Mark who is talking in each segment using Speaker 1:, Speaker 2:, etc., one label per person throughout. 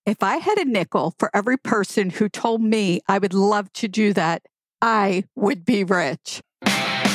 Speaker 1: If I had a nickel for every person who told me I would love to do that, I would be rich. I'm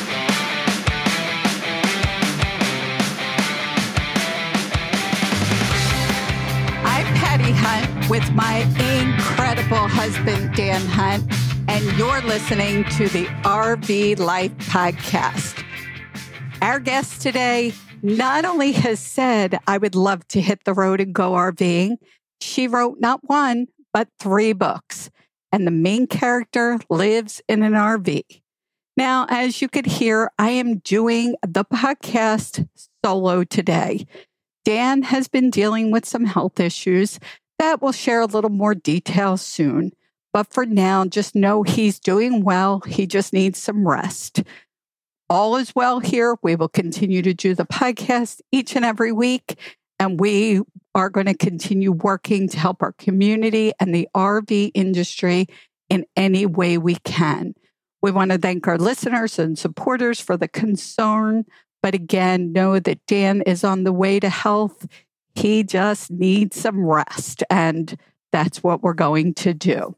Speaker 1: Patty Hunt with my incredible husband, Dan Hunt, and you're listening to the RV Life Podcast. Our guest today not only has said, I would love to hit the road and go RVing, she wrote not one, but 3 books, and the main character lives in an RV. Now, as you could hear, I am doing the podcast solo today. Dan has been dealing with some health issues that we'll share a little more detail soon. But for now, just know he's doing well. He just needs some rest. All is well here. We will continue to do the podcast each and every week, and we are going to continue working to help our community and the RV industry in any way we can. We want to thank our listeners and supporters for the concern, but again, know that Dan is on the way to health. He just needs some rest, and that's what we're going to do.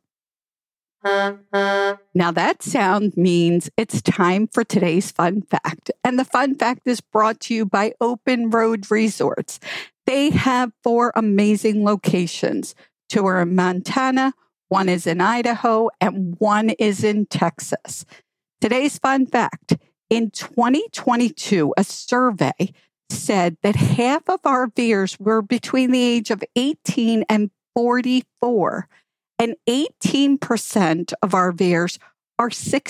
Speaker 1: Now that sound means it's time for today's fun fact. And the fun fact is brought to you by Open Road Resorts. They have 4 amazing locations. 2 are in Montana, 1 is in Idaho, and 1 is in Texas. Today's fun fact, in 2022, a survey said that half of RVers were between the age of 18 and 44. And 18% of RVers are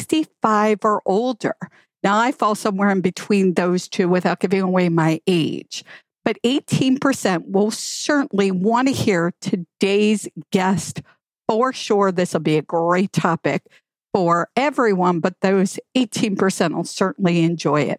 Speaker 1: 65 or older. Now, I fall somewhere in between those two without giving away my age. But 18% will certainly want to hear today's guest for sure. This will be a great topic for everyone, but those 18% will certainly enjoy it.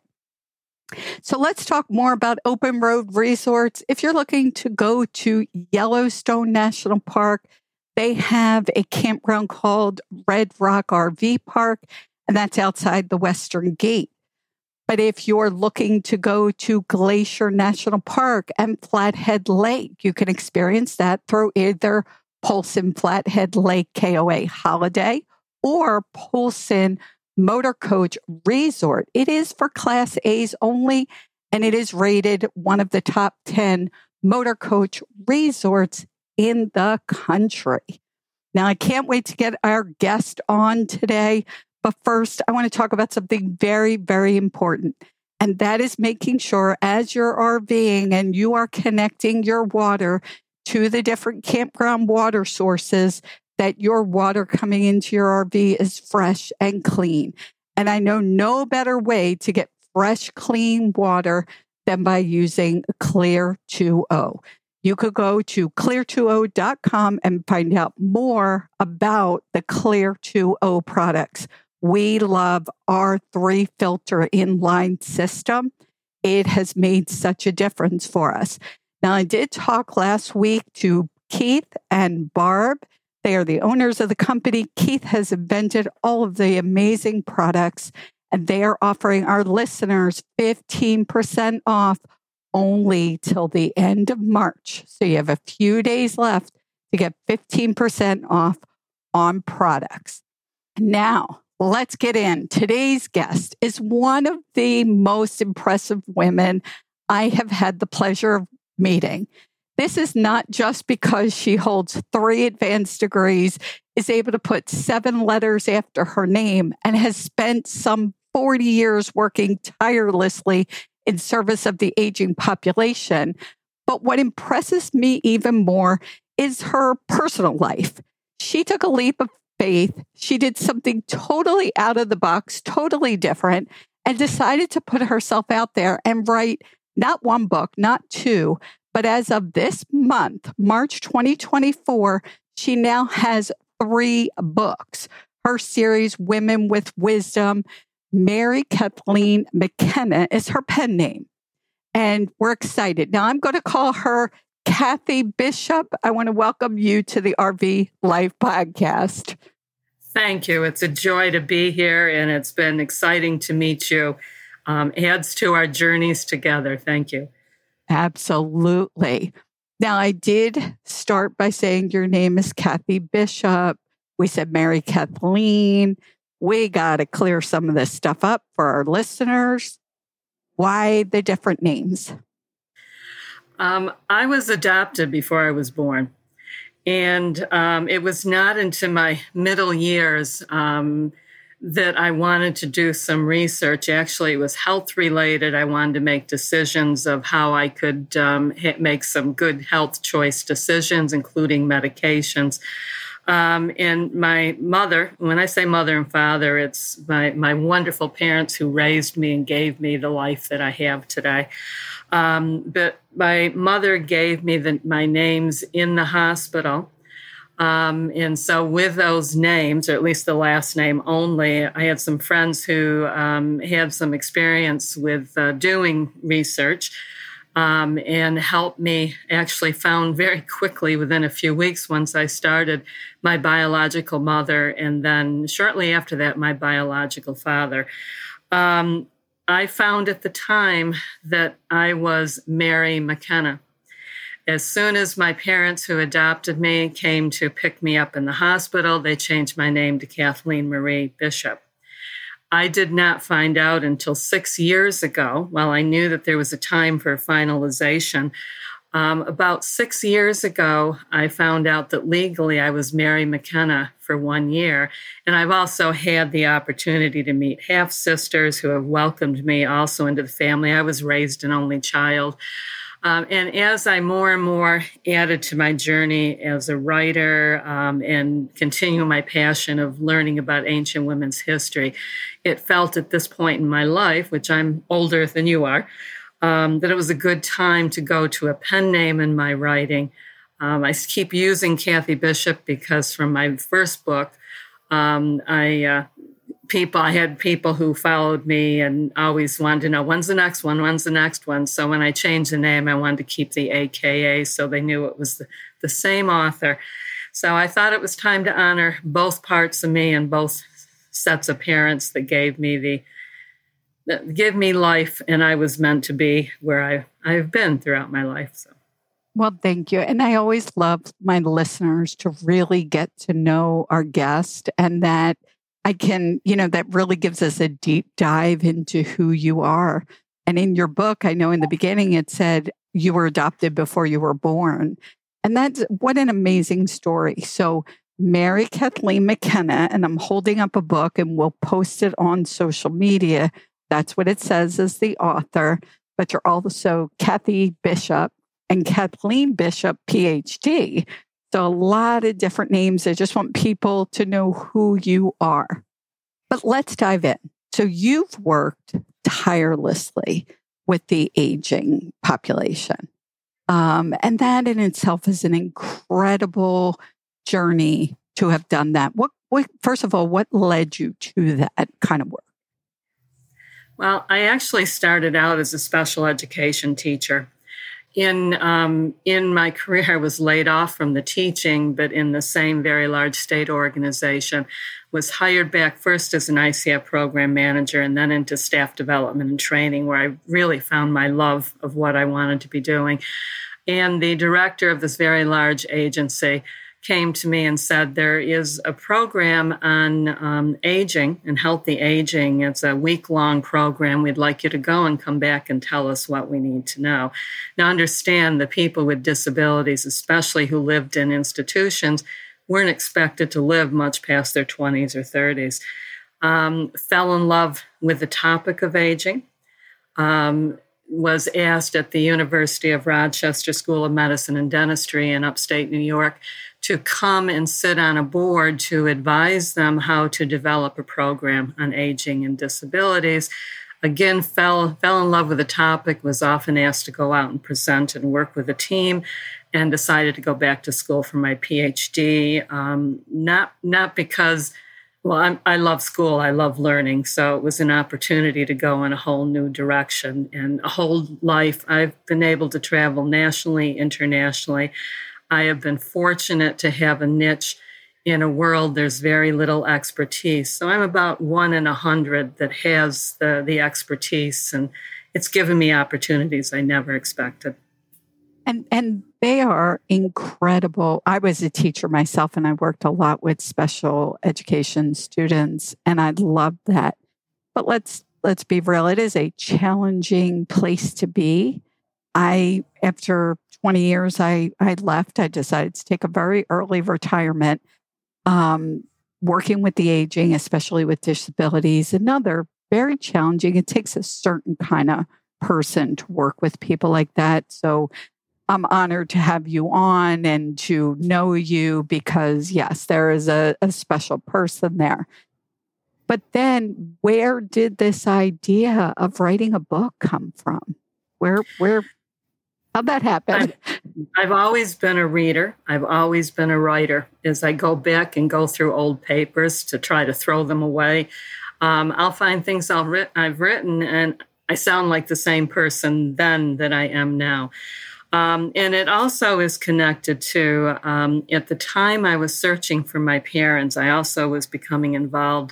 Speaker 1: So let's talk more about Open Road Resorts. If you're looking to go to Yellowstone National Park, they have a campground called Red Rock RV Park, and that's outside the Western Gate. But if you're looking to go to Glacier National Park and Flathead Lake, you can experience that through either Polson Flathead Lake KOA Holiday or Polson Motor Coach Resort. It is for Class A's only, and it is rated one of the top 10 motor coach resorts in the country. Now, I can't wait to get our guest on today. But first, I want to talk about something very, very important. And that is making sure as you're RVing and you are connecting your water to the different campground water sources, that your water coming into your RV is fresh and clean. And I know no better way to get fresh, clean water than by using Clear 2O. You could go to clear20.com and find out more about the Clear 2O products. We love our 3-filter inline system. It has made such a difference for us. Now, I did talk last week to Keith and Barb. They are the owners of the company. Keith has invented all of the amazing products, and they are offering our listeners 15% off only till the end of March. So you have a few days left to get 15% off on products. Now, let's get in. Today's guest is one of the most impressive women I have had the pleasure of meeting. This is not just because she holds 3 advanced degrees, is able to put 7 letters after her name, and has spent some 40 years working tirelessly in service of the aging population. But what impresses me even more is her personal life. She took a leap of faith. She did something totally out of the box, totally different, and decided to put herself out there and write not 1 book, not 2, but as of this month, March 2024, she now has 3 books. Her series, Women with Wisdom, Mary Kathleen McKenna is her pen name. And we're excited. Now I'm going to call her Kathy Bishop. I want to welcome you to the RV Life Podcast.
Speaker 2: Thank you. It's a joy to be here, and it's been exciting to meet you. Adds to our journeys together. Thank you.
Speaker 1: Absolutely. Now, I did start by saying your name is Kathy Bishop. We said Mary Kathleen. We got to clear some of this stuff up for our listeners. Why the different names?
Speaker 2: I was adopted before I was born. And it was not into my middle years that I wanted to do some research. Actually, it was health related. I wanted to make decisions of how I could make some good health choice decisions, including medications. And my mother, when I say mother and father, it's my wonderful parents who raised me and gave me the life that I have today. But my mother gave me my names in the hospital. And so with those names, or at least the last name only, I had some friends who had some experience with doing research and helped me, actually found very quickly within a few weeks once I started, my biological mother, and then shortly after that, my biological father. I found at the time that I was Mary McKenna. As soon as my parents who adopted me came to pick me up in the hospital, they changed my name to Kathleen Marie Bishop. I did not find out until 6 years ago, while I knew that there was a time for finalization. About 6 years ago, I found out that legally I was Mary McKenna for 1 year. And I've also had the opportunity to meet half-sisters who have welcomed me also into the family. I was raised an only child. And as I more and more added to my journey as a writer and continue my passion of learning about ancient women's history, it felt at this point in my life, which I'm older than you are, that it was a good time to go to a pen name in my writing. I keep using Kathy Bishop because from my first book, I had people who followed me and always wanted to know, when's the next one? So when I changed the name, I wanted to keep the AKA so they knew it was the same author. So I thought it was time to honor both parts of me and both sets of parents that gave me life, and I was meant to be where I've been throughout my life. So.
Speaker 1: Well, thank you. And I always love my listeners to really get to know our guest, and that that really gives us a deep dive into who you are. And in your book, I know in the beginning it said you were adopted before you were born. And that's what an amazing story. So Mary Kathleen McKenna, and I'm holding up a book and we'll post it on social media. That's what it says as the author, but you're also Kathy Bishop and Kathleen Bishop, PhD. So a lot of different names. I just want people to know who you are. But let's dive in. So you've worked tirelessly with the aging population. And that in itself is an incredible journey to have done that. First of all, what led you to that kind of work?
Speaker 2: Well, I actually started out as a special education teacher. In my career, I was laid off from the teaching, but in the same very large state organization, was hired back first as an ICF program manager and then into staff development and training, where I really found my love of what I wanted to be doing. And the director of this very large agency came to me and said, there is a program on aging and healthy aging. It's a week-long program. We'd like you to go and come back and tell us what we need to know. Now, understand the people with disabilities, especially who lived in institutions, weren't expected to live much past their 20s or 30s. Fell in love with the topic of aging. Was asked at the University of Rochester School of Medicine and Dentistry in upstate New York to come and sit on a board to advise them how to develop a program on aging and disabilities. Again, fell in love with the topic, was often asked to go out and present and work with a team, and decided to go back to school for my PhD. Not because, well, I love school, I love learning, so it was an opportunity to go in a whole new direction. And a whole life, I've been able to travel nationally, internationally. I have been fortunate to have a niche in a world there's very little expertise. So I'm about 1 in 100 that has the expertise, and it's given me opportunities I never expected.
Speaker 1: And They are incredible. I was a teacher myself, and I worked a lot with special education students, and I love that. But let's be real. It is a challenging place to be. After 20 years, I left. I decided to take a very early retirement, working with the aging, especially with disabilities, another very challenging. It takes a certain kind of person to work with people like that. So I'm honored to have you on and to know you because, yes, there is a special person there. But then where did this idea of writing a book come from? How'd that happen?
Speaker 2: I've always been a reader. I've always been a writer. As I go back and go through old papers to try to throw them away, I'll find things I've written, and I sound like the same person then that I am now. And it also is connected to, at the time I was searching for my parents, I also was becoming involved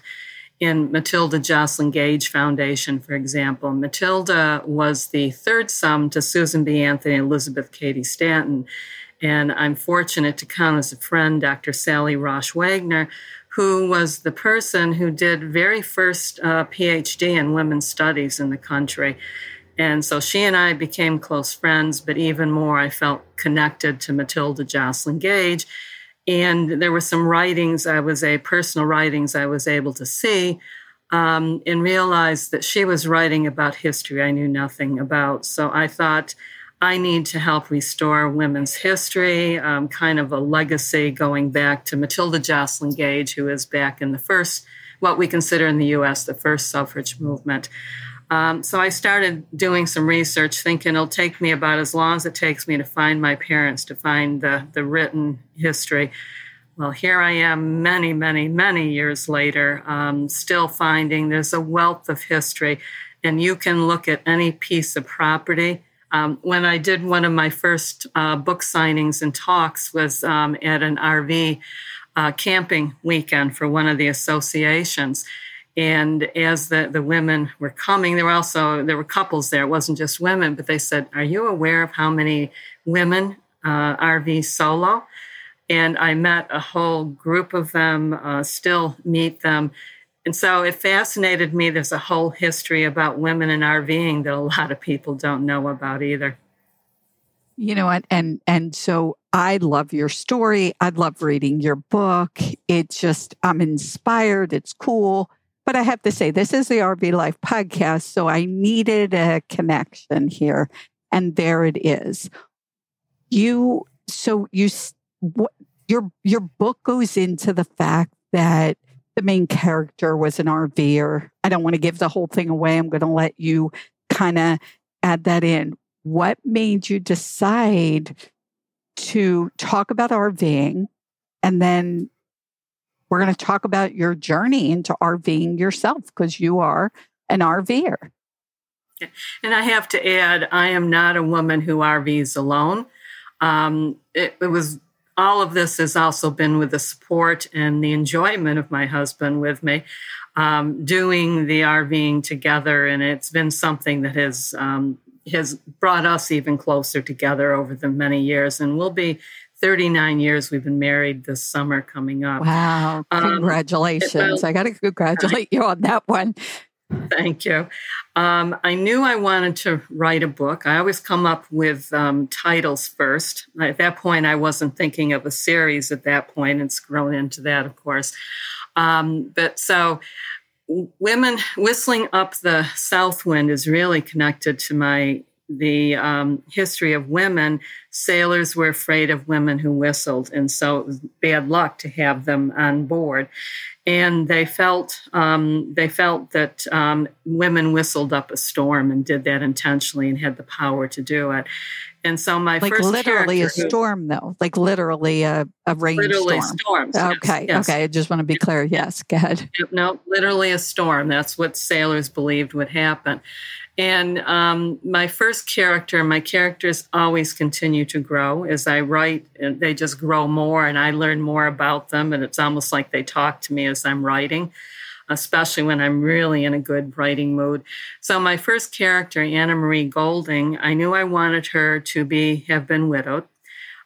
Speaker 2: in Matilda Joslyn Gage Foundation, for example. Matilda was the third son to Susan B. Anthony and Elizabeth Cady Stanton. And I'm fortunate to count as a friend Dr. Sally Rosh Wagner, who was the person who did very first PhD in women's studies in the country. And so she and I became close friends, but even more, I felt connected to Matilda Joslyn Gage. And there were some personal writings I was able to see and realize that she was writing about history I knew nothing about. So I thought I need to help restore women's history, kind of a legacy going back to Matilda Joslyn Gage, who is back in what we consider in the U.S., the first suffrage movement. So I started doing some research, thinking it'll take me about as long as it takes me to find my parents, to find the written history. Well, here I am many, many, many years later, still finding there's a wealth of history, and you can look at any piece of property. When I did one of my first book signings and talks was at an RV camping weekend for one of the associations. And as the women were coming, there were couples there. It wasn't just women, but they said, "Are you aware of how many women RV solo?" And I met a whole group of them, still meet them. And so it fascinated me. There's a whole history about women in RVing that a lot of people don't know about either.
Speaker 1: You know what? And so I love your story. I love reading your book. I'm inspired. It's cool. But I have to say, this is the RV Life podcast, so I needed a connection here, and there it is. Your book goes into the fact that the main character was an RVer. I don't want to give the whole thing away. I'm going to let you kind of add that in. What made you decide to talk about RVing, and then we're going to talk about your journey into RVing yourself, because you are an RVer.
Speaker 2: And I have to add, I am not a woman who RVs alone. It was all of this has also been with the support and the enjoyment of my husband with me, doing the RVing together. And it's been something that has brought us even closer together over the many years. And we'll be 39 years we've been married this summer coming up.
Speaker 1: Wow. Congratulations. I got to congratulate you on that one.
Speaker 2: Thank you. I knew I wanted to write a book. I always come up with titles first. At that point, I wasn't thinking of a series at that point. It's grown into that, of course. But so Women Whistling Up the South Wind is really connected to the history of women. Sailors were afraid of women who whistled, and so it was bad luck to have them on board. And they felt that women whistled up a storm and did that intentionally and had the power to do it. And so my first
Speaker 1: literally a storm, though, like literally a rainstorm.
Speaker 2: Literally storms.
Speaker 1: Okay,
Speaker 2: yes.
Speaker 1: Okay. I just want to be clear. Yes, go ahead.
Speaker 2: No, literally a storm. That's what sailors believed would happen. And my characters always continue to grow as I write. And they just grow more, and I learn more about them. And it's almost like they talk to me as I'm writing, especially when I'm really in a good writing mood. So my first character, Anna Marie Golding, I knew I wanted her to have been widowed.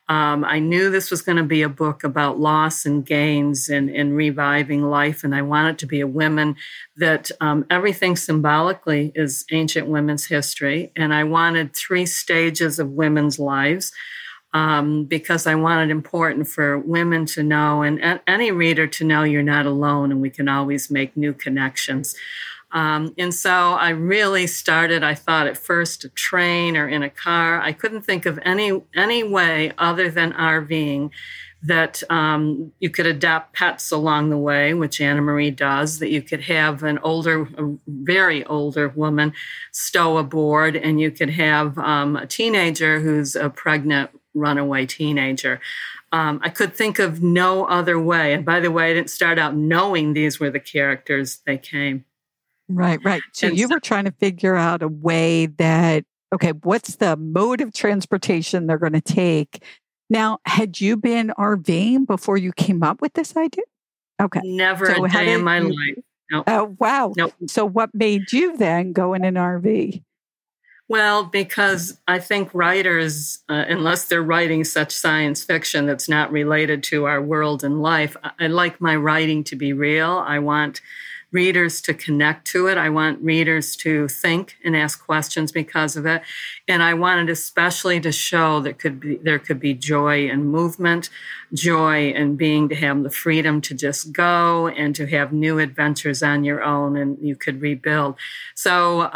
Speaker 2: I knew this was going to be a book about loss and gains and reviving life. And I want it to be a women that everything symbolically is ancient women's history. And I wanted 3 stages of women's lives. Because I wanted important for women to know and any reader to know you're not alone and we can always make new connections. And so I really started, I thought at first, a train or in a car. I couldn't think of any way other than RVing that you could adopt pets along the way, which Anna Marie does, that you could have a very older woman stow aboard, and you could have a teenager who's a pregnant runaway teenager. I could think of no other way. And by the way, I didn't start out knowing these were the characters. They came.
Speaker 1: Right. So you were trying to figure out a way that, okay, what's the mode of transportation they're going to take? Now, had you been RVing before you came up with this idea? Okay.
Speaker 2: Never a day in my life. Nope.
Speaker 1: Oh, wow.
Speaker 2: Nope.
Speaker 1: So what made you then go in an RV?
Speaker 2: Well, because I think writers, unless they're writing such science fiction that's not related to our world and life, I like my writing to be real. I want readers to connect to it. I want readers to think and ask questions because of it. And I wanted especially to show that there could be joy in movement, joy in being to have the freedom to just go and to have new adventures on your own, and you could rebuild. So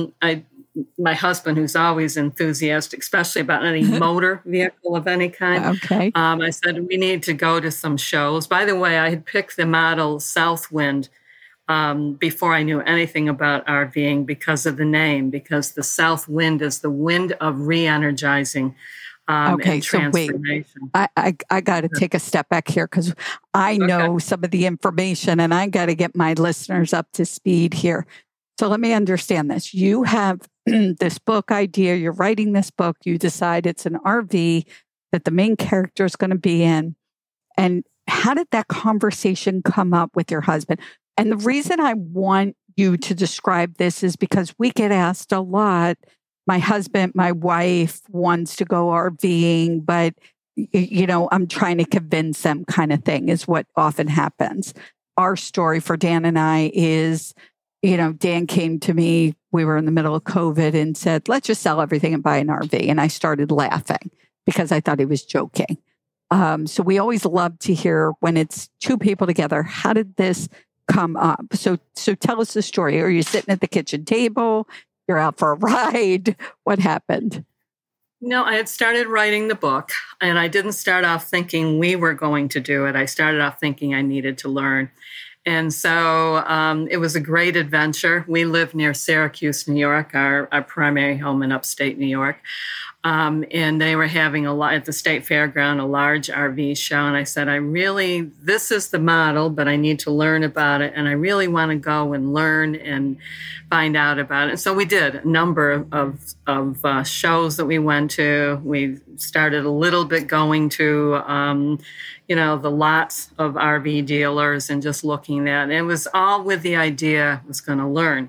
Speaker 2: my husband, who's always enthusiastic, especially about any motor vehicle of any kind.
Speaker 1: Okay.
Speaker 2: I said, we need to go to some shows. By the way, I had picked the model Southwind before I knew anything about RVing because of the name, because the south wind is the wind of re-energizing and transformation.
Speaker 1: So wait, I got to take a step back here because I know some of the information and I got to get my listeners up to speed here. So let me understand this. You have this book idea. You're writing this book. You decide it's an RV that the main character is going to be in. And how did that conversation come up with your husband? And the reason I want you to describe this is because we get asked a lot. My husband, my wife wants to go RVing, but, I'm trying to convince them kind of thing is what often happens. Our story for Dan and I is, Dan came to me, we were in the middle of COVID and said, let's just sell everything and buy an RV. And I started laughing because I thought he was joking. So we always love to hear when it's 2 people together, how did this come up? So tell us the story. Are you sitting at the kitchen table? You're out for a ride? What happened?
Speaker 2: No, I had started writing the book, and I didn't start off thinking we were going to do it. I started off thinking I needed to learn. And so it was a great adventure. We live near Syracuse, New York, our primary home in upstate New York. And they were having at the state fairground, a large RV show. And I said, this is the model, but I need to learn about it. And I really want to go and learn and find out about it. And so we did a number of shows that we went to. We started a little bit going to, the lots of RV dealers and just looking at it. It was all with the idea I was going to learn.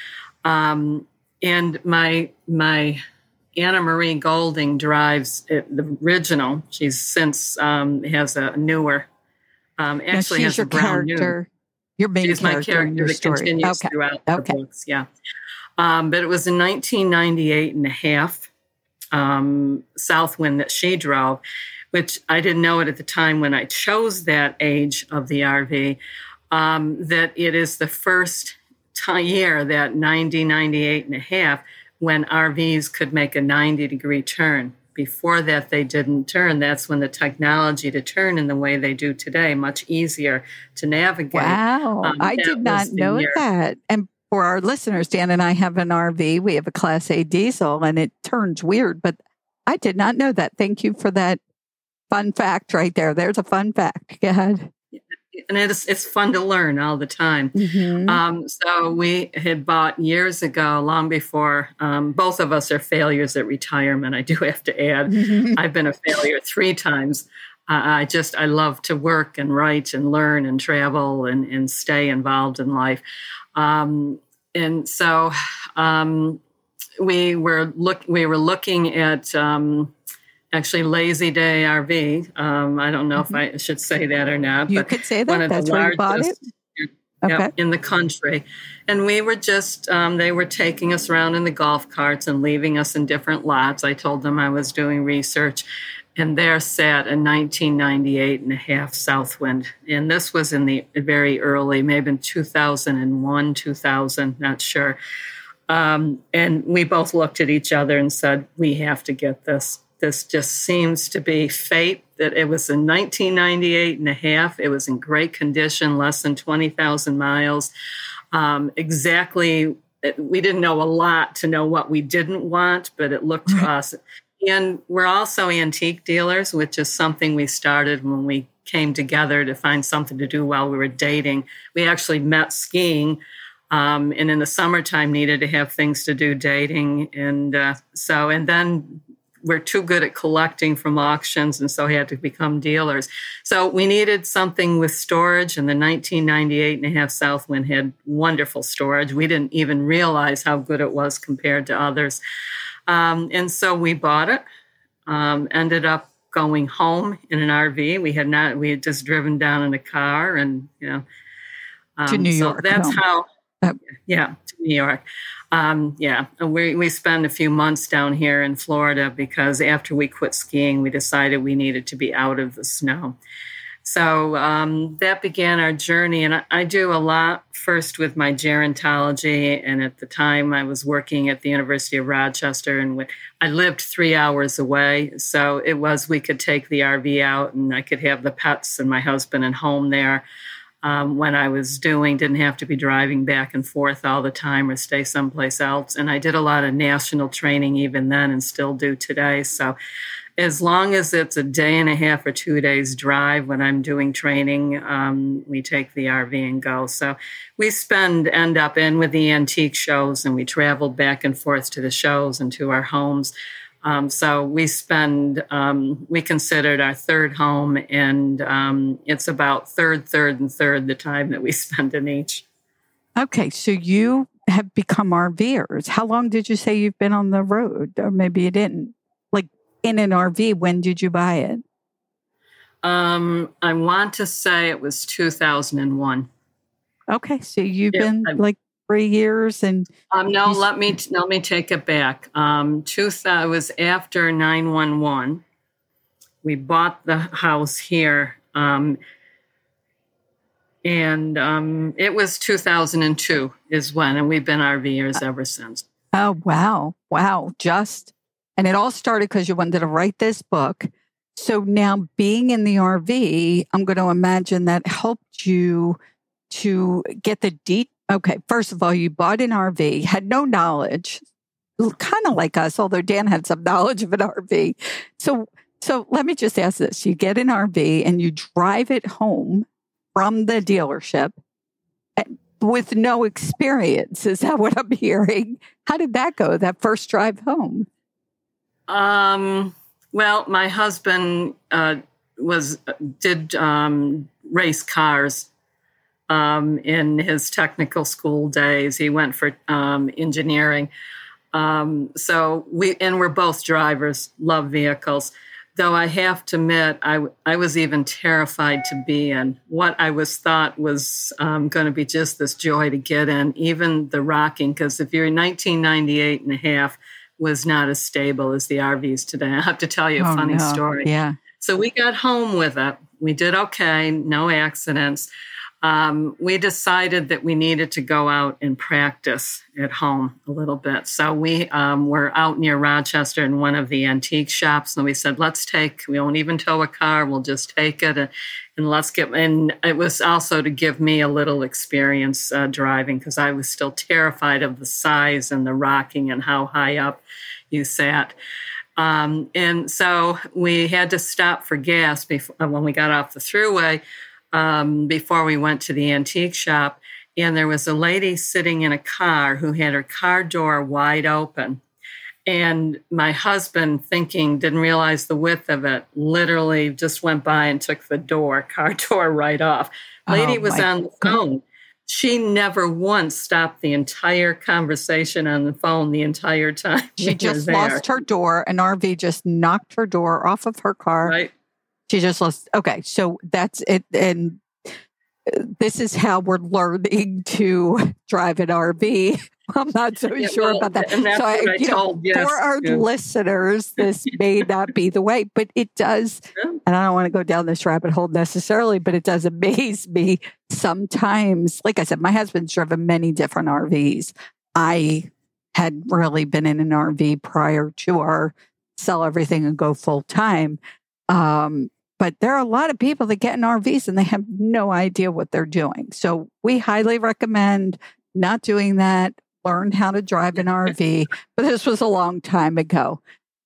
Speaker 2: And my Anna Marie Golding drives the original. She's since has a newer, actually has a brand new.
Speaker 1: Your main
Speaker 2: she's
Speaker 1: character,
Speaker 2: my character that continues throughout the books. Yeah, but it was in 1998 and a half Southwind that she drove, which I didn't know it at the time when I chose that age of the RV. That it is the first year that 98 and a half. When RVs could make a 90-degree turn. Before that, they didn't turn. That's when the technology to turn in the way they do today, much easier to navigate.
Speaker 1: Wow. I did not know that. And for our listeners, Dan and I have an RV. We have a Class A diesel, and it turns weird, but I did not know that. Thank you for that fun fact right there. There's a fun fact. Go ahead.
Speaker 2: And it's fun to learn all the time. Mm-hmm. So we had bought years ago, long before, both of us are failures at retirement, I do have to add. Mm-hmm. I've been a failure 3 times. I love to work and write and learn and travel and stay involved in life. And so we were looking at actually Lazy Day RV. I don't know if I should say that or not.
Speaker 1: You
Speaker 2: but
Speaker 1: could say
Speaker 2: one
Speaker 1: that.
Speaker 2: of
Speaker 1: That's
Speaker 2: the
Speaker 1: where you bought it.
Speaker 2: largest,
Speaker 1: Okay.
Speaker 2: in the country. And we were just, they were taking us around in the golf carts and leaving us in different lots. I told them I was doing research. And there sat a 1998 and a half Southwind. And this was in the very early, maybe in 2001, 2000, not sure. And we both looked at each other and said, we have to get this. This just seems to be fate. That it was in 1998 and a half. It was in great condition, less than 20,000 miles. Exactly, we didn't know a lot to know what we didn't want, but it looked to us. And we're also antique dealers, which is something we started when we came together to find something to do while we were dating. We actually met skiing, and in the summertime needed to have things to do dating. And then we're too good at collecting from auctions, and so we had to become dealers. So we needed something with storage, and the 1998 and a half Southwind had wonderful storage. We didn't even realize how good it was compared to others. And so we bought it, ended up going home in an RV. We had just driven down in a car and,
Speaker 1: to New York.
Speaker 2: So that's how, to New York. We spent a few months down here in Florida because after we quit skiing, we decided we needed to be out of the snow. So that began our journey. And I do a lot first with my gerontology. And at the time I was working at the University of Rochester, and I lived 3 hours away. So we could take the RV out and I could have the pets and my husband and home there. When I was didn't have to be driving back and forth all the time or stay someplace else. And I did a lot of national training even then and still do today. So as long as it's a day and a half or 2 days drive when I'm doing training, we take the RV and go. So we end up in with the antique shows, and we traveled back and forth to the shows and to our homes. So we considered our third home, and it's about third, and third the time that we spend in each.
Speaker 1: Okay, so you have become RVers. How long did you say you've been on the road? Or maybe you didn't. Like in an RV, when did you buy it?
Speaker 2: I want to say it was 2001.
Speaker 1: Okay, so you've been 3 years and
Speaker 2: no. Let me take it back. It was after 9/11. We bought the house here, and it was 2002 is when, and we've been RVers ever since.
Speaker 1: Oh wow! And it all started because you wanted to write this book. So now, being in the RV, I'm going to imagine that helped you to get the deep. Okay, first of all, you bought an RV, had no knowledge, kind of like us, although Dan had some knowledge of an RV. So let me just ask this. You get an RV and you drive it home from the dealership with no experience. Is that what I'm hearing? How did that go, that first drive home?
Speaker 2: Well, my husband did race cars. In his technical school days, he went for engineering. So we're both drivers, love vehicles. Though I have to admit, I was even terrified to be in what I thought was going to be just this joy to get in, even the rocking, because if you're 1998 and a half was not as stable as the RVs today. I have to tell you a funny story.
Speaker 1: Yeah.
Speaker 2: So we got home with it. We did okay, no accidents. We decided that we needed to go out and practice at home a little bit. So we were out near Rochester in one of the antique shops, and we said, we won't even tow a car, we'll just take it and it was also to give me a little experience driving, because I was still terrified of the size and the rocking and how high up you sat. And so we had to stop for gas when we got off the thruway. Before we went to the antique shop, and there was a lady sitting in a car who had her car door wide open. And my husband, didn't realize the width of it, literally just went by and took the car door right off. Lady was on the phone. She never once stopped the entire conversation on the phone the entire time.
Speaker 1: She just lost her door. An RV just knocked her door off of her car.
Speaker 2: Right.
Speaker 1: She just lost. Okay. So that's it. And this is how we're learning to drive an RV. I'm not so sure about that.
Speaker 2: And that's what I told, yes.
Speaker 1: For our listeners, this may not be the way, but it does. And I don't want to go down this rabbit hole necessarily, but it does amaze me sometimes. Like I said, my husband's driven many different RVs. I had really been in an RV prior to our sell everything and go full time. But there are a lot of people that get in RVs and they have no idea what they're doing. So we highly recommend not doing that. Learn how to drive an RV, but this was a long time ago.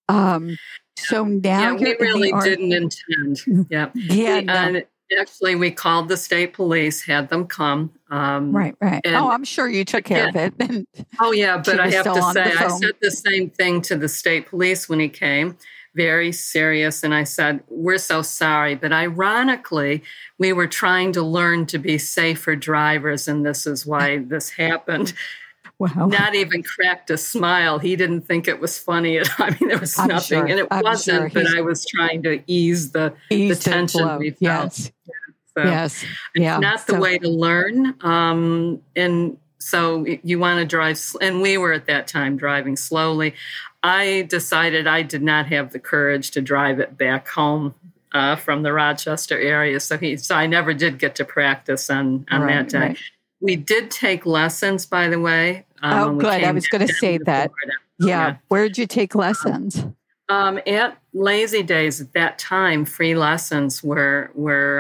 Speaker 1: So now
Speaker 2: we really didn't intend. Yeah. And actually, we called the state police, had them come.
Speaker 1: Right. I'm sure you took care of it.
Speaker 2: But I have to say, I said the same thing to the state police when he came. Very serious. And I said, we're so sorry. But ironically, we were trying to learn to be safer drivers. And this is why this happened.
Speaker 1: Wow.
Speaker 2: Not even cracked a smile. He didn't think it was funny. I mean, there was nothing.
Speaker 1: Sure.
Speaker 2: And it wasn't, but I was trying to ease the tension we felt.
Speaker 1: Yes.
Speaker 2: It's not the way to learn. And so you want to drive, and we were at that time driving slowly. I decided I did not have the courage to drive it back home from the Rochester area. So I never did get to practice on that day. Right. We did take lessons, by the way.
Speaker 1: Good. I was going to say that. Yeah. Where did you take lessons?
Speaker 2: At Lazy Days at that time, free lessons were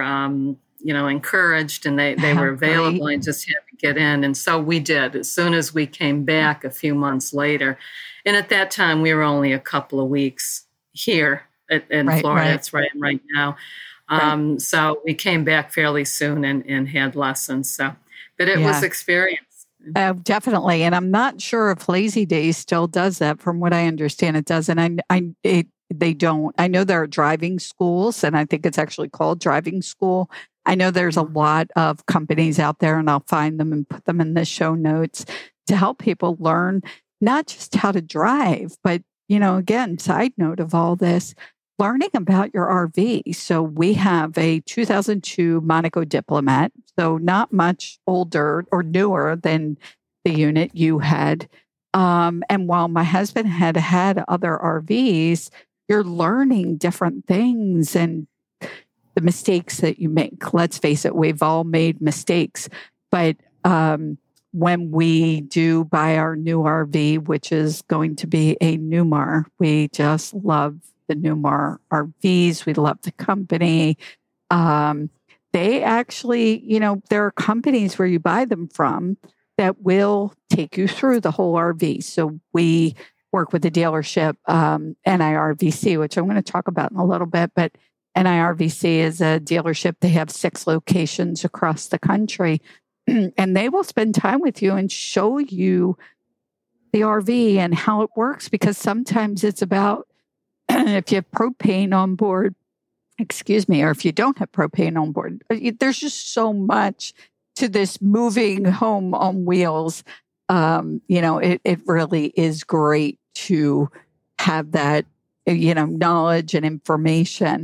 Speaker 2: encouraged, and they were available. I just had to get in. And so we did as soon as we came back a few months later. And at that time, we were only a couple of weeks here in Florida. That's right now. So we came back fairly soon and had lessons. So, but it was experience.
Speaker 1: Definitely. And I'm not sure if Lazy Days still does that. From what I understand, it doesn't. They don't. I know there are driving schools, and I think it's actually called driving school. I know there's a lot of companies out there, and I'll find them and put them in the show notes to help people learn not just how to drive, but, again, side note of all this, learning about your RV. So we have a 2002 Monaco Diplomat, so not much older or newer than the unit you had. And while my husband had other RVs, you're learning different things and the mistakes that you make. Let's face it, we've all made mistakes. But when we do buy our new RV, which is going to be a Newmar, we just love the Newmar RVs. We love the company. They actually, there are companies where you buy them from that will take you through the whole RV. So we work with the dealership, NIRVC, which I'm going to talk about in a little bit, but NIRVC is a dealership. They have 6 locations across the country, and they will spend time with you and show you the RV and how it works, because sometimes it's about if you have propane on board, or if you don't have propane on board, there's just so much to this moving home on wheels. It really is great to have that, knowledge and information.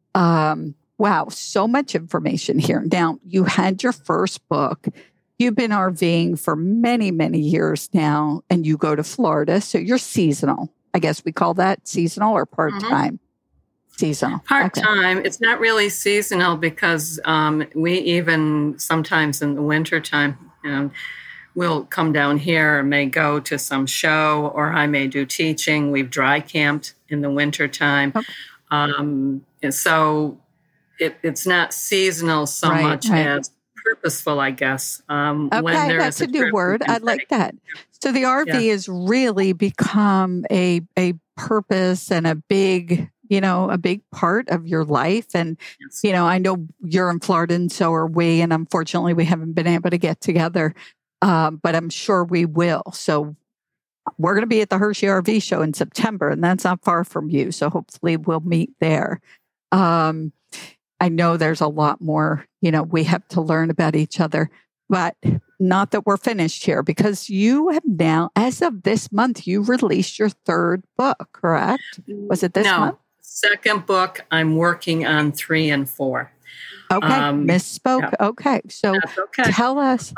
Speaker 1: Wow, so much information here. Now, you had your first book. You've been RVing for many, many years now, and you go to Florida, so you're seasonal. I guess we call that seasonal or part-time? Mm-hmm. Seasonal.
Speaker 2: Part-time. Okay. It's not really seasonal because we even sometimes in the wintertime, we'll come down here and may go to some show, or I may do teaching. We've dry camped in the wintertime. Okay. So it's not seasonal so much as purposeful, I guess.
Speaker 1: When that's a new word. I like that. So the RV has really become a purpose and a big part of your life. And, I know you're in Florida and so are we, and unfortunately we haven't been able to get together, but I'm sure we will. So we're going to be at the Hershey RV show in September, and that's not far from you. So hopefully we'll meet there. I know there's a lot more, we have to learn about each other. but not that we're finished here, because you have now, as of this month, you released your third book, correct? Was it this month?
Speaker 2: Second book. I'm working on 3 and 4.
Speaker 1: Okay, misspoke. Yeah. Okay, so tell us.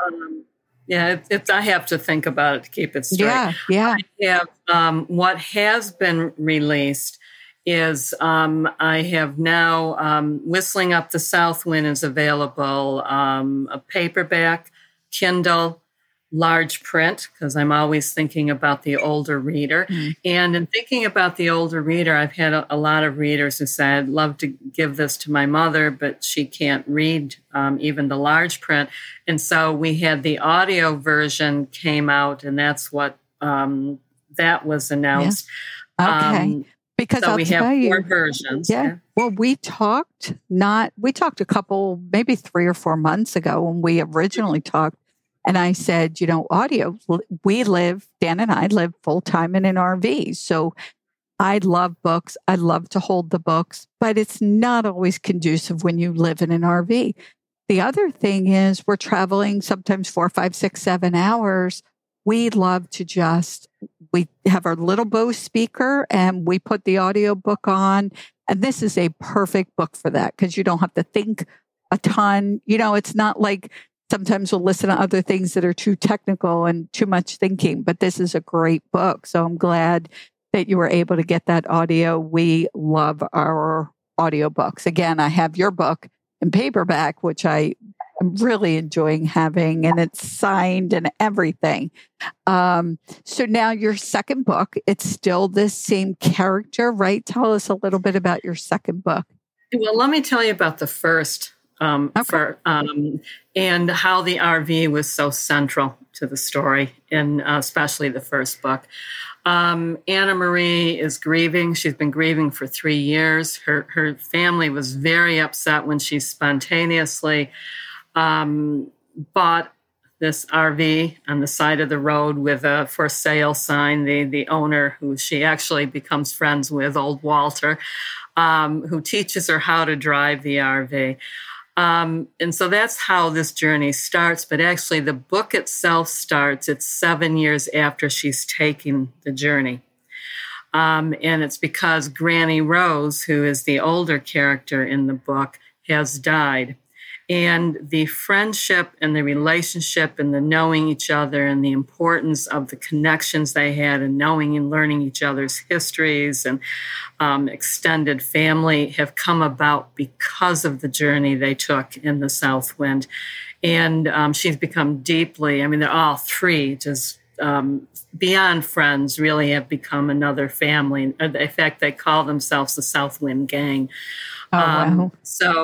Speaker 2: I have to think about it to keep it straight.
Speaker 1: Yeah.
Speaker 2: What has been released is I have now Whistling Up the South Wind is available, a paperback, Kindle, large print, because I'm always thinking about the older reader. And in thinking about the older reader, I've had a lot of readers who say, I'd love to give this to my mother, but she can't read even the large print. And so we had the audio version came out, and that's what that was announced.
Speaker 1: Yeah. Okay. Because
Speaker 2: so we have 4 versions.
Speaker 1: Yeah. Well, we talked a couple, maybe 3 or 4 months ago when we originally talked. And I said, audio, Dan and I live full time in an RV. So I love books. I love to hold the books, but it's not always conducive when you live in an RV. The other thing is we're traveling sometimes 4, 5, 6, 7 hours. We love to we have our little Bose speaker and we put the audio book on. And this is a perfect book for that because you don't have to think a ton. It's not like sometimes we'll listen to other things that are too technical and too much thinking, but this is a great book. So I'm glad that you were able to get that audio. We love our audiobooks. Again, I have your book in paperback, which I am really enjoying having, and it's signed and everything. So now your second book, it's still the same character, right? Tell us a little bit about your second book.
Speaker 2: Well, let me tell you about the first. And how the RV was so central to the story, and especially the first book. Anna Marie is grieving. She's been grieving for 3 years. Her family was very upset when she spontaneously bought this RV on the side of the road with a for sale sign. The owner, who she actually becomes friends with, old Walter, who teaches her how to drive the RV. And so that's how this journey starts. But actually, the book itself starts, it's 7 years after she's taking the journey. And it's because Granny Rose, who is the older character in the book, has died. And the friendship and the relationship and the knowing each other and the importance of the connections they had and knowing and learning each other's histories and extended family have come about because of the journey they took in the South Wind. And she's become deeply, they're all 3 just beyond friends, really have become another family. In fact, they call themselves the South Wind Gang.
Speaker 1: Wow.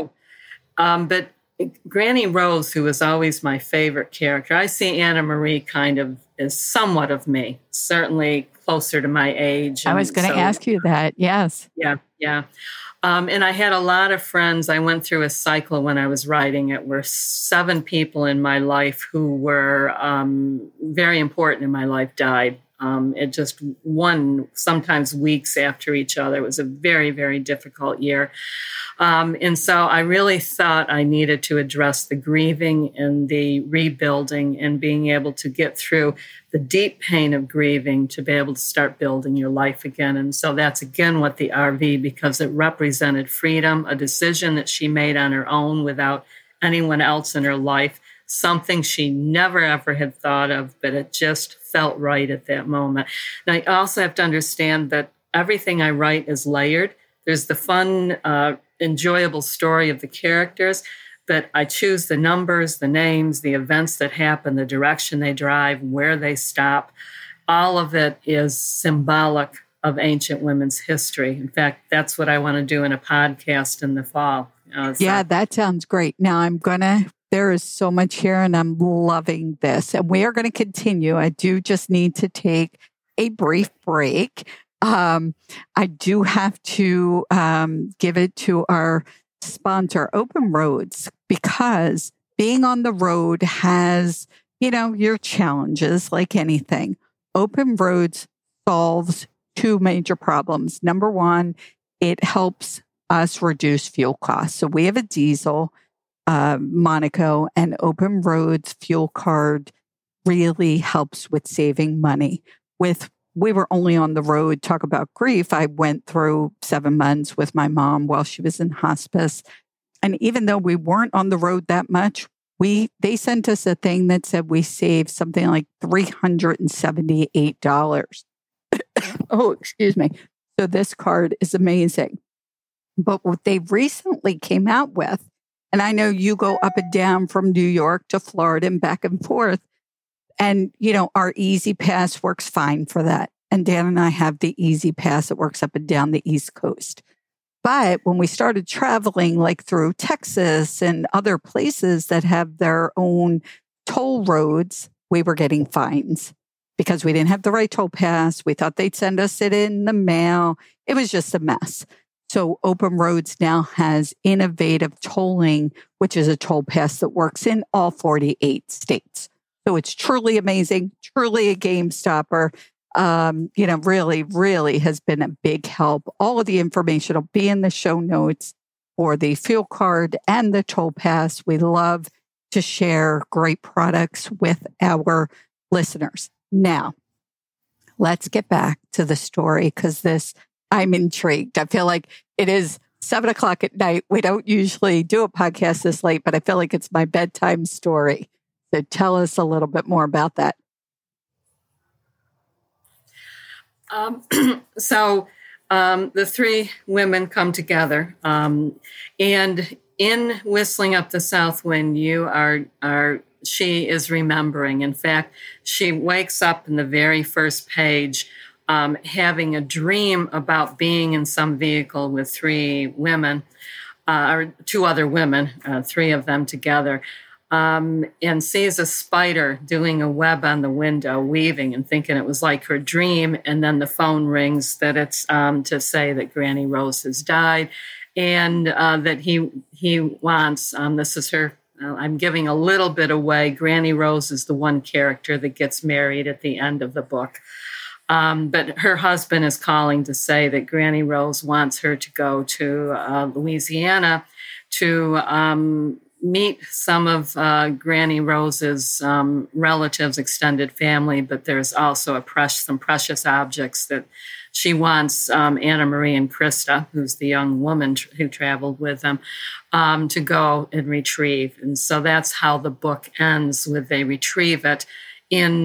Speaker 2: But Granny Rose, who was always my favorite character, I see Anna Marie kind of as somewhat of me, certainly closer to my age.
Speaker 1: I was going to ask you that, yes.
Speaker 2: Yeah. And I had a lot of friends. I went through a cycle when I was writing it where 7 people in my life who were very important in my life died. It just sometimes weeks after each other. It was a very, very difficult year. And so I really thought I needed to address the grieving and the rebuilding and being able to get through the deep pain of grieving to be able to start building your life again. And so that's again what the RV, because it represented freedom, a decision that she made on her own without anyone else in her life, something she never, ever had thought of, but it just felt right at that moment. And I also have to understand that everything I write is layered. There's the fun, enjoyable story of the characters, but I choose the numbers, the names, the events that happen, the direction they drive, where they stop. All of it is symbolic of ancient women's history. In fact, that's what I want to do in a podcast in the fall.
Speaker 1: Yeah, that sounds great. Now there is so much here and I'm loving this. And we are going to continue. I do just need to take a brief break. I do have to give it to our sponsor, Open Roads, because being on the road has, your challenges like anything. Open Roads solves 2 major problems. Number 1, it helps us reduce fuel costs. So we have a diesel. Monaco, and Open Roads fuel card really helps with saving money. We were only on the road, talk about grief. I went through 7 months with my mom while she was in hospice. And even though we weren't on the road that much, they sent us a thing that said we saved something like $378. Oh, excuse me. So this card is amazing. But what they recently came out with, and I know you go up and down from New York to Florida and back and forth, and, our Easy Pass works fine for that. And Dan and I have the Easy Pass that works up and down the East Coast. But when we started traveling, like through Texas and other places that have their own toll roads, we were getting fines because we didn't have the right toll pass. We thought they'd send us it in the mail. It was just a mess. So Open Roads now has innovative tolling, which is a toll pass that works in all 48 states. So it's truly amazing, truly a game stopper. Really, really has been a big help. All of the information will be in the show notes for the fuel card and the toll pass. We love to share great products with our listeners. Now, let's get back to the story because I'm intrigued. I feel like it is 7:00 at night. We don't usually do a podcast this late, but I feel like it's my bedtime story. So tell us a little bit more about that.
Speaker 2: The three women come together, and in Whistling Up the South Wind, she is remembering. In fact, she wakes up in the very first page, having a dream about being in some vehicle with three women, or two other women, three of them together. And sees a spider doing a web on the window, weaving, and thinking it was like her dream. And then the phone rings that it's to say that Granny Rose has died, and that he wants. This is her. I'm giving a little bit away. Granny Rose is the one character that gets married at the end of the book. But her husband is calling to say that Granny Rose wants her to go to Louisiana to meet some of Granny Rose's relatives, extended family, but there's also some precious objects that she wants Anna Marie and Krista, who's the young woman who traveled with them, to go and retrieve. And so that's how the book ends, with they retrieve it in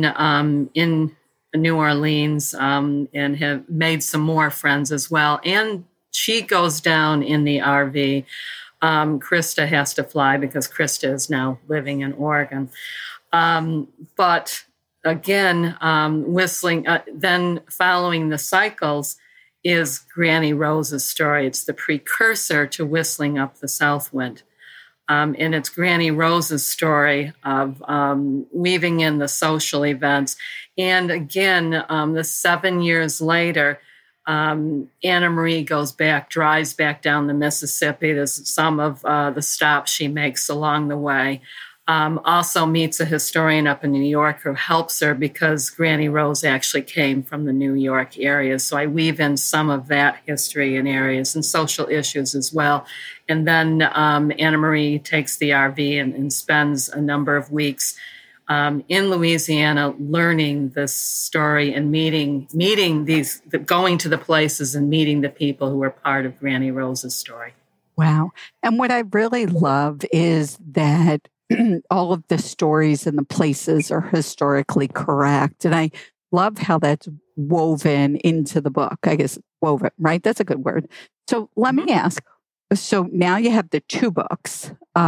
Speaker 2: New Orleans, and have made some more friends as well. And she goes down in the RV. Krista has to fly because Krista is now living in Oregon. But again, Whistling, then following the cycles is Granny Rose's story. It's the precursor to Whistling Up the South Wind. And it's Granny Rose's story of weaving in the social events. And again, the 7 years later, Anna Marie drives back down the Mississippi. There's some of the stops she makes along the way. Also meets a historian up in New York who helps her because Granny Rose actually came from the New York area. So I weave in some of that history and areas and social issues as well. And then Anna Marie takes the RV and spends a number of weeks in Louisiana, learning this story and meeting going to the places and meeting the people who were part of Granny Rose's story.
Speaker 1: Wow. And what I really love is that all of the stories and the places are historically correct. And I love how that's woven into the book. I guess woven, right? That's a good word. So let me ask, so now you have the two books.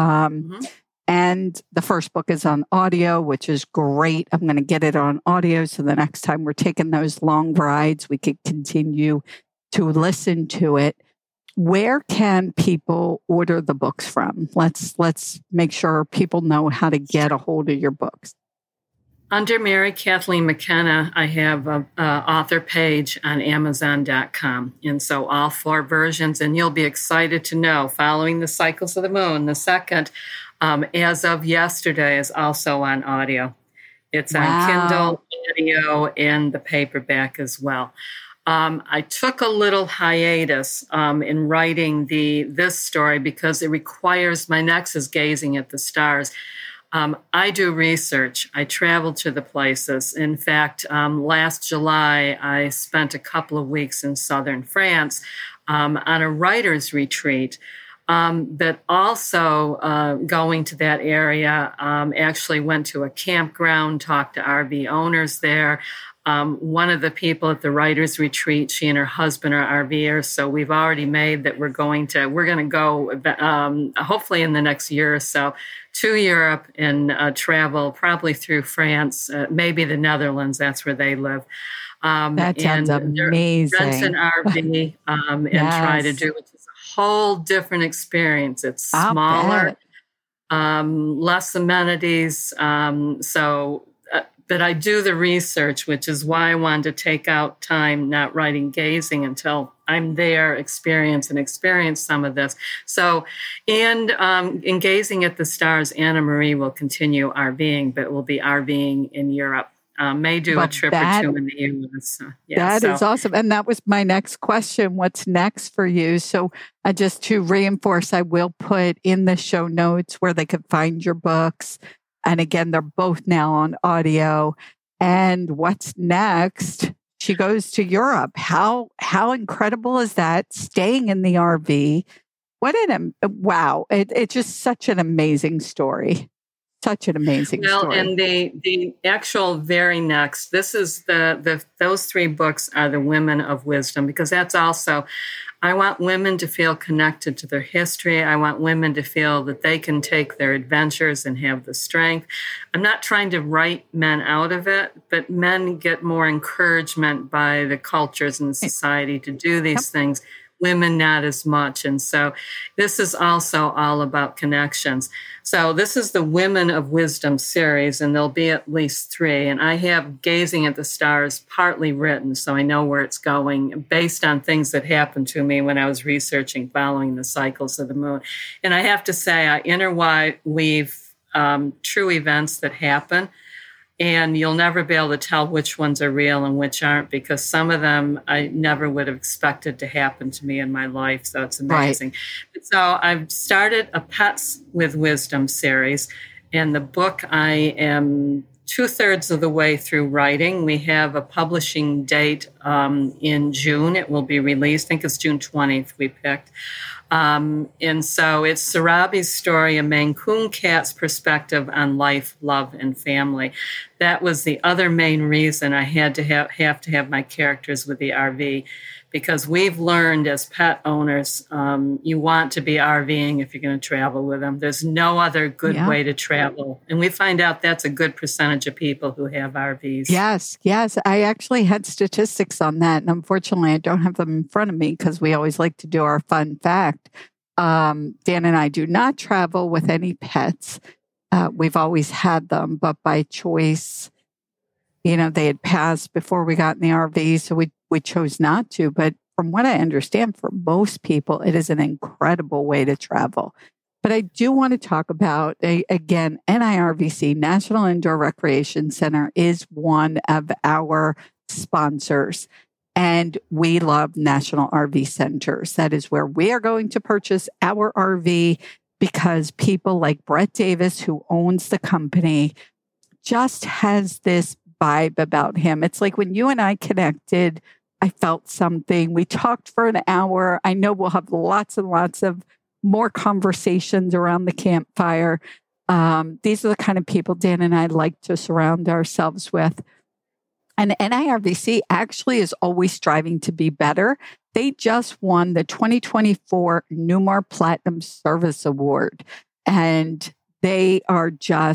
Speaker 1: And the first book is on audio, which is great. I'm going to get it on audio. So the next time we're taking those long rides, we could continue to listen to it. Where can people order the books from? Let's make sure people know how to get a hold of your books.
Speaker 2: Under Mary Kathleen McKenna, I have an author page on Amazon.com. And so all four versions, and you'll be excited to know, Following the Cycles of the Moon, the second, as of yesterday, is also on audio. It's on Kindle, audio, and the paperback as well. I took a little hiatus in writing this story because it requires, my next is Gazing at the Stars. I do research. I travel to the places. In fact, last July, I spent a couple of weeks in southern France on a writer's retreat. But also going to that area, actually went to a campground, talked to RV owners there. One of the people at the writer's retreat, she and her husband are RVers, so we've already made that we're going to go hopefully in the next year or so to Europe and travel probably through France, maybe the Netherlands. That's where they live.
Speaker 1: That sounds amazing.
Speaker 2: Rent an RV and try to do it. It's a whole different experience. It's smaller, less amenities. But I do the research, which is why I wanted to take out time not writing Gazing until I'm there, experience some of this. So, and in Gazing at the Stars, Anna Marie will continue RVing, but will be RVing in Europe. May do a trip or two in the U.S.
Speaker 1: That is awesome. And that was my next question. What's next for you? So just to reinforce, I will put in the show notes where they could find your books. And again, they're both now on audio. And what's next? She goes to Europe. How incredible is that? Staying in the RV. Wow. It's just such an amazing story. Such an amazing story.
Speaker 2: And the actual very next, this is those three books are the Women of Wisdom, because that's also, I want women to feel connected to their history. I want women to feel that they can take their adventures and have the strength. I'm not trying to write men out of it, but men get more encouragement by the cultures and the society to do these things. Women, not as much. And so this is also all about connections. So this is the Women of Wisdom series, and there'll be at least 3. And I have Gazing at the Stars partly written, so I know where it's going based on things that happened to me when I was researching following the cycles of the moon. And I have to say, I interweave true events that happen. And you'll never be able to tell which ones are real and which aren't, because some of them I never would have expected to happen to me in my life. So it's amazing. Right. So I've started a Pets with Wisdom series. And the book, I am 2/3 of the way through writing. We have a publishing date in June. It will be released. I think it's June 20th we picked. And so it's Sarabi's story, a Maine Coon cat's perspective on life, love, and family. That was the other main reason I had to have my characters with the RV, because we've learned as pet owners, you want to be RVing if you're going to travel with them. There's no other good way to travel. And we find out that's a good percentage of people who have RVs.
Speaker 1: Yes. I actually had statistics on that. And unfortunately, I don't have them in front of me because we always like to do our fun fact. Dan and I do not travel with any pets. We've always had them, but by choice, they had passed before we got in the RV, so we chose not to. But from what I understand, for most people, it is an incredible way to travel. But I do want to talk about, again, NIRVC, National Indoor Recreation Center, is one of our sponsors. And we love National RV Centers. That is where we are going to purchase our RV, because people like Brett Davis, who owns the company, just has this vibe about him. It's like when you and I connected, I felt something. We talked for an hour. I know we'll have lots and lots of more conversations around the campfire. These are the kind of people Dan and I like to surround ourselves with. And NIRVC actually is always striving to be better. They just won the 2024 Newmar Platinum Service Award. And they are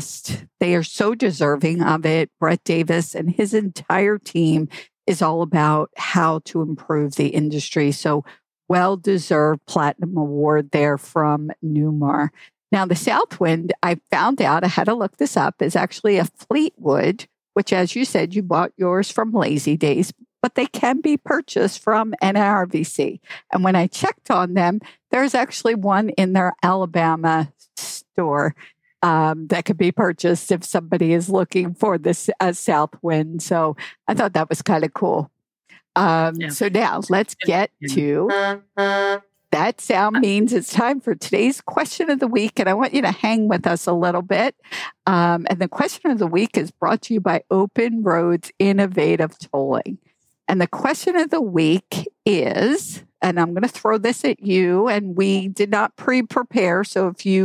Speaker 1: so deserving of it. Brett Davis and his entire team is all about how to improve the industry. So well-deserved Platinum Award there from Newmar. Now, the Southwind, I found out, I had to look this up, is actually a Fleetwood, which, as you said, you bought yours from Lazy Days, but they can be purchased from NIRVC. And when I checked on them, there's actually one in their Alabama store that could be purchased if somebody is looking for this Southwind. So I thought that was kind of cool. So now let's get to that sound means it's time for today's question of the week. And I want you to hang with us a little bit. And the question of the week is brought to you by Open Roads Innovative Tolling. And the question of the week is, and I'm going to throw this at you, and we did not pre-prepare. So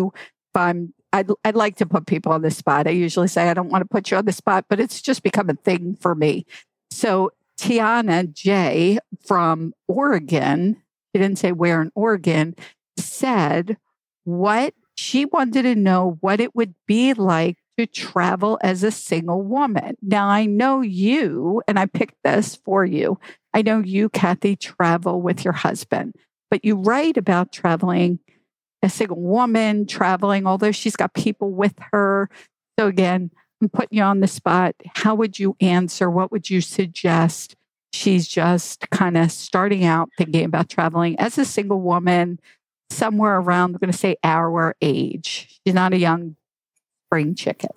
Speaker 1: I'd like to put people on the spot. I usually say I don't want to put you on the spot, but it's just become a thing for me. So Tiana J from Oregon, she didn't say where in Oregon, said what she wanted to know what it would be like to travel as a single woman. Now, I know you, and I picked this for you. I know you, Kathy, travel with your husband, but you write about traveling a single woman, traveling, although she's got people with her. So again, I'm putting you on the spot. How would you answer? What would you suggest? She's just kind of starting out thinking about traveling as a single woman somewhere around, I'm going to say our age. She's not a young spring chicken.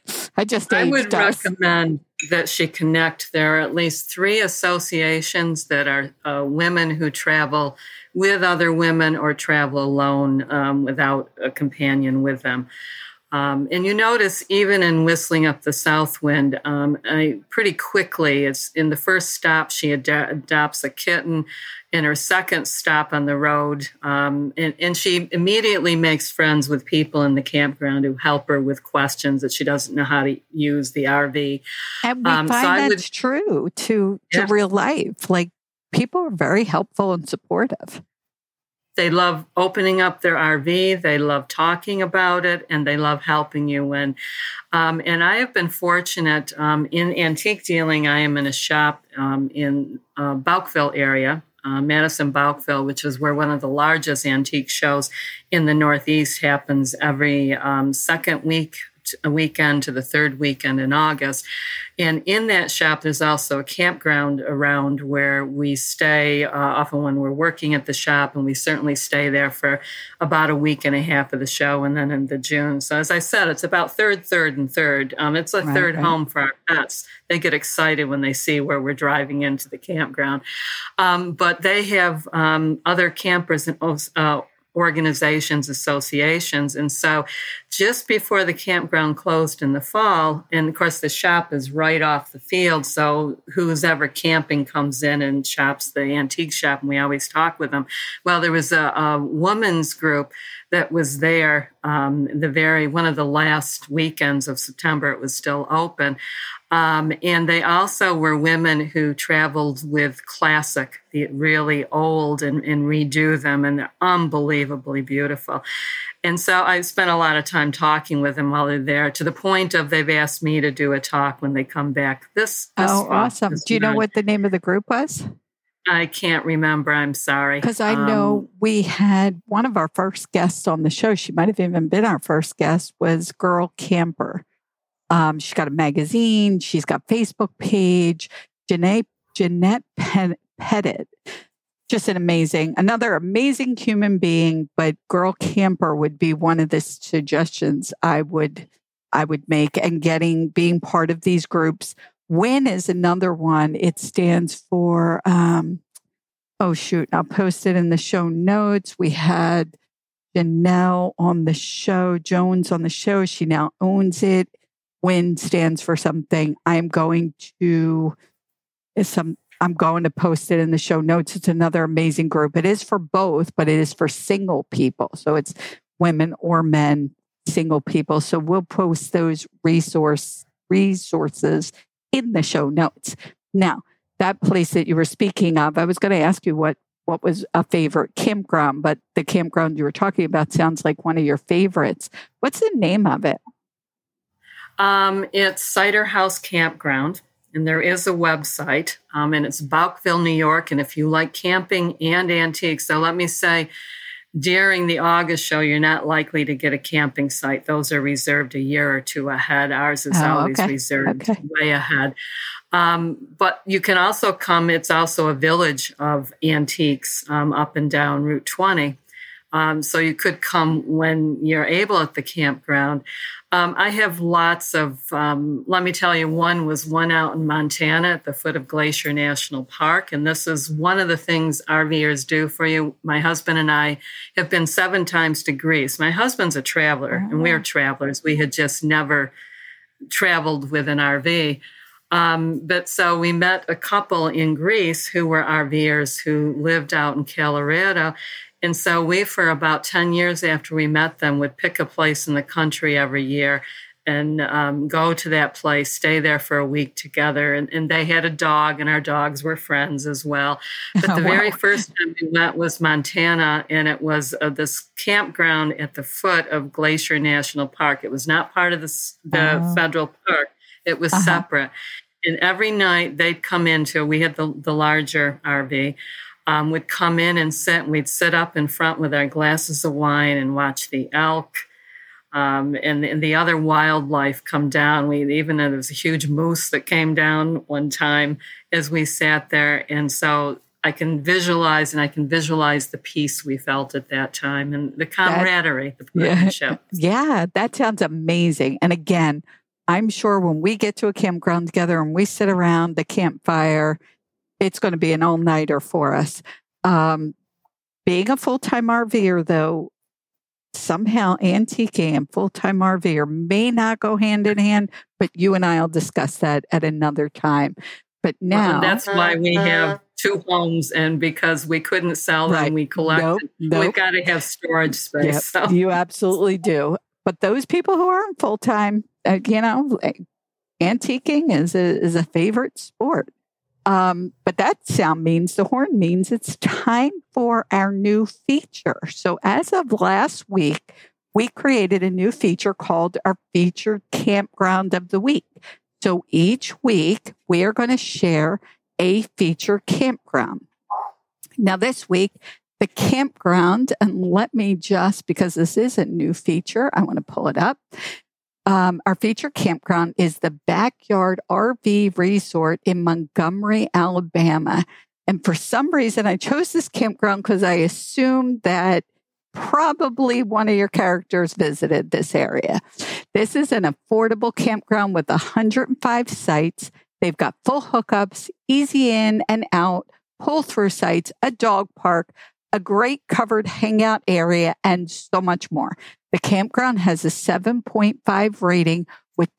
Speaker 1: I
Speaker 2: would recommend that she connect. There are at least 3 associations that are women who travel with other women or travel alone without a companion with them. And you notice even in Whistling Up the South Wind, pretty quickly, it's in the first stop, she adopts a kitten. In her second stop on the road, and she immediately makes friends with people in the campground who help her with questions that she doesn't know how to use the RV.
Speaker 1: And we find that's true to real life. Like, people are very helpful and supportive.
Speaker 2: They love opening up their RV. They love talking about it, and they love helping you. And I have been fortunate in antique dealing. I am in a shop in Bouckville area, Madison Bouckville, which is where one of the largest antique shows in the Northeast happens every second weekend to the third weekend in August. And in that shop, there's also a campground around where we stay often when we're working at the shop, and we certainly stay there for about a week and a half of the show and then into June. So as I said, it's about third. It's a third home for our pets. They get excited when they see where we're driving into the campground. But they have other campers and organizations, associations. And so just before the campground closed in the fall, and of course the shop is right off the field, so who's ever camping comes in and shops the antique shop, and we always talk with them. Well, there was a women's group that was there one of the last weekends of September. It was still open. And they also were women who traveled with classic, the really old, and redo them, and they're unbelievably beautiful. And so I spent a lot of time talking with them while they're there, to the point of they've asked me to do a talk when they come back this fall.
Speaker 1: Awesome. Do you know what the name of the group was?
Speaker 2: I can't remember. I'm sorry.
Speaker 1: Because I know we had one of our first guests on the show. She might have even been our first guest, was Girl Camper. She's got a magazine. She's got Facebook page. Jeanette Pettit. Just another amazing human being. But Girl Camper would be one of the suggestions I would make. And being part of these groups. WIN is another one. It stands for, I'll post it in the show notes. We had Janelle on the show, Jones on the show. She now owns it. WIN stands for something. I'm going to post it in the show notes. It's another amazing group. It is for both, but it is for single people. So it's women or men, single people. So we'll post those resources in the show notes. Now, that place that you were speaking of, I was going to ask you what was a favorite campground, but the campground you were talking about sounds like one of your favorites. What's the name of it?
Speaker 2: It's Cider House Campground, and there is a website, and it's Bouckville, New York. And if you like camping and antiques, so let me say, during the August show, you're not likely to get a camping site. Those are reserved a year or two ahead. Ours is always reserved way ahead. But you can also come. It's also a village of antiques up and down Route 20. So you could come when you're able at the campground. I have lots of, let me tell you, one out in Montana at the foot of Glacier National Park. And this is one of the things RVers do for you. My husband and I have been 7 times to Greece. My husband's a traveler, and we're travelers. We had just never traveled with an RV. But so we met a couple in Greece who were RVers who lived out in Colorado. And so we, for about 10 years after we met them, would pick a place in the country every year and go to that place, stay there for a week together. And they had a dog, and our dogs were friends as well. But the very first time we went was Montana, and it was this campground at the foot of Glacier National Park. It was not part of the federal park. It was separate. And every night they'd come into, we had the larger RV, would come in and sit, and we'd sit up in front with our glasses of wine and watch the elk and the other wildlife come down. There was a huge moose that came down one time as we sat there. And so I can visualize the peace we felt at that time and the camaraderie, the partnership.
Speaker 1: Yeah, that sounds amazing. And again, I'm sure when we get to a campground together and we sit around the campfire, it's going to be an all-nighter for us. Being a full-time RVer, though, somehow antiquing and full-time RVer may not go hand in hand, but you and I will discuss that at another time. But now...
Speaker 2: that's why we have 2 homes, and because we couldn't sell them, we collected. Nope. We've got to have storage space.
Speaker 1: Yep, so. You absolutely do. But those people who aren't full-time, antiquing is a favorite sport. But that sound means, the horn means it's time for our new feature. So as of last week, we created a new feature called our Featured Campground of the Week. So each week, we are going to share a featured campground. Now this week, the campground, and let me just, because this is a new feature, I want to pull it up. Our featured campground is the Backyard RV Resort in Montgomery, Alabama. And for some reason, I chose this campground because I assumed that probably one of your characters visited this area. This is an affordable campground with 105 sites. They've got full hookups, easy in and out, pull-through sites, a dog park, a great covered hangout area, and so much more. The campground has a 7.5 rating with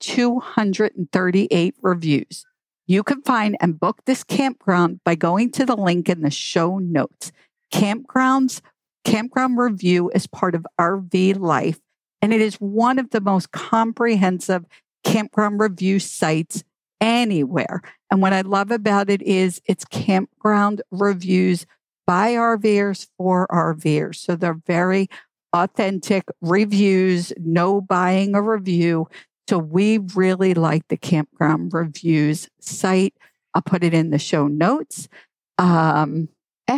Speaker 1: 238 reviews. You can find and book this campground by going to the link in the show notes. Campground Review is part of RV Life, and it is one of the most comprehensive campground review sites anywhere. And what I love about it is it's campground reviews by RVers for RVers. So they're very authentic reviews, no buying a review. So we really like the Campground Reviews site. I'll put it in the show notes. And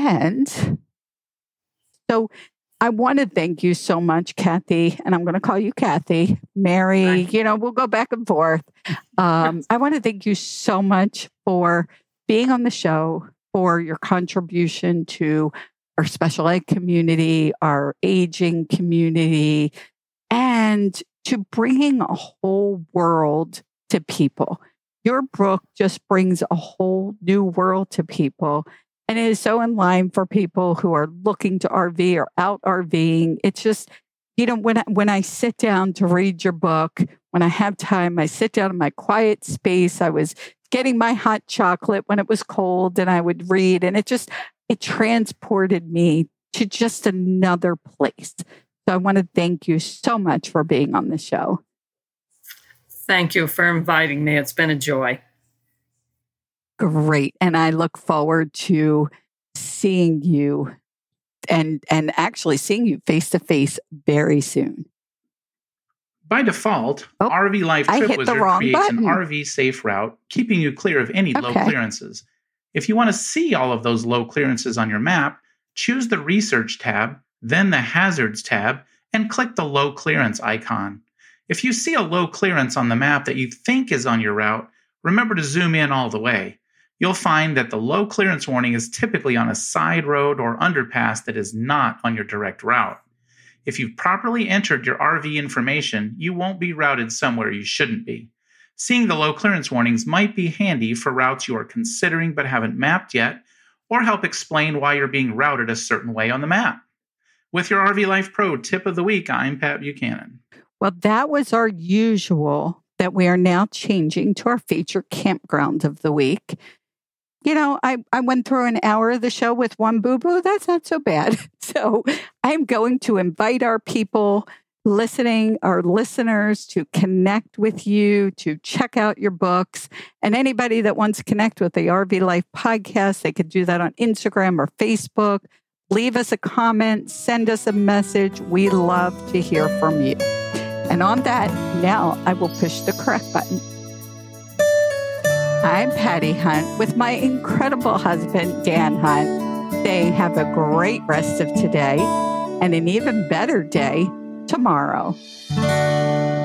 Speaker 1: so I want to thank you so much, Kathy, and I'm going to call you Kathy. Mary, we'll go back and forth. I want to thank you so much for being on the show, for your contribution to our special ed community, our aging community, and to bringing a whole world to people. Your book just brings a whole new world to people. And it is so in line for people who are looking to RV or out RVing. It's just, when I sit down to read your book, when I have time, I sit down in my quiet space. I was getting my hot chocolate when it was cold and I would read, and it transported me to just another place. So I want to thank you so much for being on the show.
Speaker 2: Thank you for inviting me. It's been a joy.
Speaker 1: Great. And I look forward to seeing you and actually seeing you face to face very soon.
Speaker 3: By default, RV Life Trip Wizard creates an RV safe route, keeping you clear of any low clearances. If you want to see all of those low clearances on your map, choose the Research tab, then the Hazards tab, and click the low clearance icon. If you see a low clearance on the map that you think is on your route, remember to zoom in all the way. You'll find that the low clearance warning is typically on a side road or underpass that is not on your direct route. If you've properly entered your RV information, you won't be routed somewhere you shouldn't be. Seeing the low clearance warnings might be handy for routes you are considering but haven't mapped yet, or help explain why you're being routed a certain way on the map. With your RV Life Pro tip of the week, I'm Pat Buchanan.
Speaker 1: Well, that was our usual that we are now changing to our featured campground of the week. You know, I went through an hour of the show with one boo-boo. That's not so bad. So I'm going to invite our people listening, our listeners, to connect with you, to check out your books. And anybody that wants to connect with the RV Life podcast, they could do that on Instagram or Facebook. Leave us a comment, send us a message. We love to hear from you. And on that, now I will push the correct button. I'm Patty Hunt with my incredible husband, Dan Hunt. Say have a great rest of today and an even better day tomorrow.